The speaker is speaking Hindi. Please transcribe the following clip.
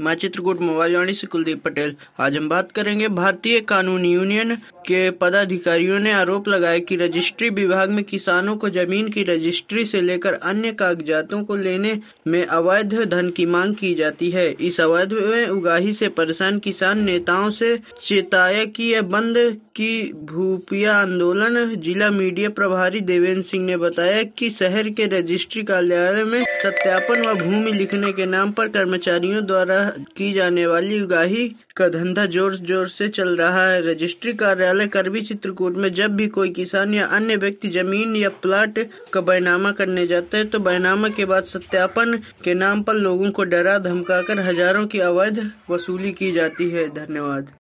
मैं चित्रकूट मोबाइल वाणी से कुलदीप पटेल। आज हम बात करेंगे भारतीय कानूनी यूनियन के पदाधिकारियों ने आरोप लगाया कि रजिस्ट्री विभाग में किसानों को जमीन की रजिस्ट्री से लेकर अन्य कागजातों को लेने में अवैध धन की मांग की जाती है। इस अवैध उगाही से परेशान किसान नेताओं से चेताया कि यह बंद की भूपिया आंदोलन। जिला मीडिया प्रभारी देवेंद्र सिंह ने बताया कि शहर के रजिस्ट्री कार्यालय में सत्यापन व भूमि लिखने के नाम पर कर्मचारियों द्वारा की जाने वाली उगाही का धंधा जोर से चल रहा है। रजिस्ट्री कार्यालय करबी चित्रकूट में जब भी कोई किसान या अन्य व्यक्ति जमीन या प्लाट का बैनामा करने जाता है तो बैनामा के बाद सत्यापन के नाम पर लोगों को डरा धमकाकर हजारों की अवैध वसूली की जाती है। धन्यवाद।